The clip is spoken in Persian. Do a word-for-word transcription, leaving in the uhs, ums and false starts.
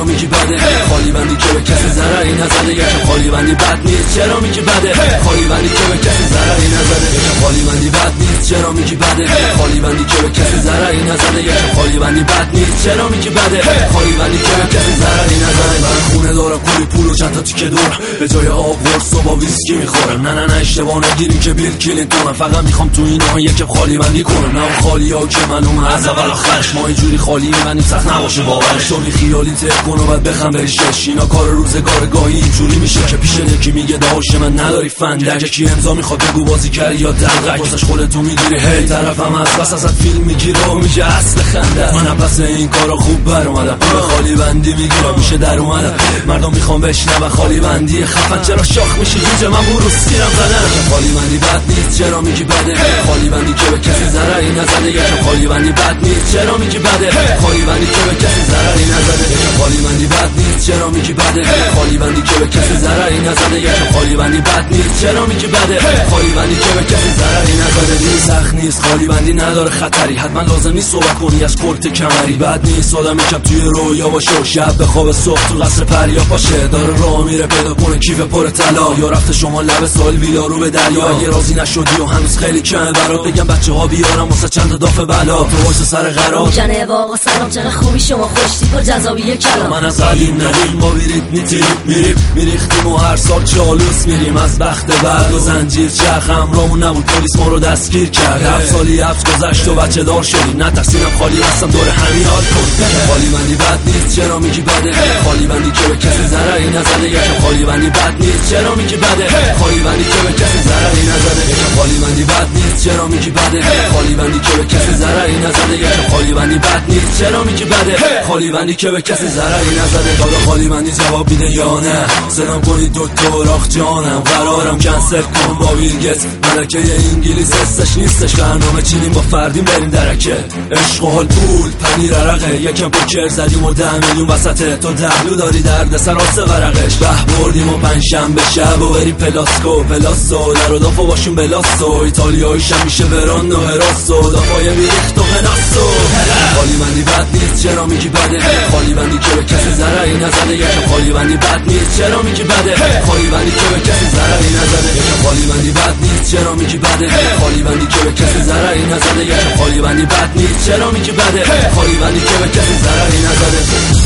میگی بده؟ خالی بندی که به کسی ضرری نزده. یکم خالی بندی بد نیست چرا میگی بده؟ خالی بندی که به کسی ضرری نزده. یکم خالی بندی بد نیست چرا میگی بده؟ خالی بندی که به کسی ضرری نزده. یکم خالی بندی بد نیست چرا میگی بده؟ خالی بندی که به کسی ضرری نزده. من خونه دارم کوری پول و چند تا تیکه دور، به جای آب قرص و با ویسکی میخورم. نه نه نه اشتباه نگیرین که بیل کلینتون، فقط میخوام تو اینا یکم خالی بندی کنم. نه خالی ها که منو از اول آخرش ما اینجوری خالی بندیم سخت نباشه باورش. شغلی خیالی تک کن و بعد بخم بری شش، اینا کار روزگار گاهی اینجوری میشه که پیش یکی میگه داش من نداری فندک، یکی امضا میخواد بگو بازی کردی یا دلقک، واسش خودتو میگیری هی طرفم از بس ازت فیلم میگیره و میگه اصل خنده. من پس این کارا خوب بر اومدم، پول خالی بندی میگیرم میشه در اومدم. مردم میخوام بشنون خالی بندی خفن، چرا شاخ میشی جوجه من برو سیرم زدن. خالی بندی بد نیست چرا میگی بده؟ خالی بندی که به کسی ضرری نزده. یکم خالی بندی بد نیست چرا میگی بده؟ خالی بندی که به کسی ضرری نزده. یکم خالی بندی بد نیست چرا میگی بده؟ خالی بندی که به کسی ضرری نزده. یکم خالی بندی بد نیست چرا میگی بده؟ خالی بندی که به کسی ضرری نزده. این سخت نیست خالی بندی نداره خطری، حتما لازم نیست صحبت کنی از کورت کمری. بد نیست آدم یکم توی رویا باشه و شب به خواب صبح تو قصر پریا باشه، داره راه میره پیدا کنه کیف پر طلا، یا رفته شما لب سال ویلا رو به دریا. اگه راضی نشدی و هنوز خیلی کمه برات بگم بچه‌ها بیارم واسه چند تا دافه بلا، تو واسه سر قرار جناب آقا سلام چقدر خوبی شما، خوشتیپ و جذابی کلام. من از قدیم ندیم ما بیرید میتیریم میریم میریختیم و هر سال چالوس میریم از بخت بعد و زنجیر چرخ همرامون نبود پلیس ما رو دستگیر کرد. هفت سالی هفت گذشت و بچه دار شدیم، نترسیدم خالی هستم دور همین حال کن. خالی بندی بد نیست چرا میگی بده؟ خالی بندی که به کسی ضرری نزده. یکم خالی بندی بد نیست چرا میگی بده؟ خالی بندی که به کسی ضرری نزده. یکم خالی بندی بد نیست چرا میگی بده؟ خالی بندی که به کسی ضرری نزده. یکم خالی بندی بد نیست چرا میگی بده؟ خالی بندی که به کسی ضرری نزده. دادا خالی بندی جواب میده یا نه؟ سلام کنید دکتر آخ جانم، قرارم کنسل کن با ویرگس، ملکه انگلیس حسش نیستش، برنامه چینیم با فردیم بریم درکه. عشق و حال پول پنیر عرقه، یکم پوکر زدیم و ده میلیون وسطه، تو دهلو داری درد سر آسه ورقش. به بردیم و پنجشنبه شب و بریم پلاسکو پلاسو در و دافو باشون بلاسو، ایتالیاییش هم میشه وران و هراسو، دافای میریخت و غناسو. خالی بندی بد نیست چرا میگی بده؟ خالی بندی که به کسی ضرری نزده. یکم خالی بندی بد نیست چرا میگی بده؟ خالی بندی که به کسی ضرری نزده. یکم خالی بندی بد نیست چرا میگی بده؟ خالی بندی که به کسی ضرری نزده. یکم خالی بندی بد نیست چرا میگی بده؟ خالی بندی که به کسی ضرری نزده.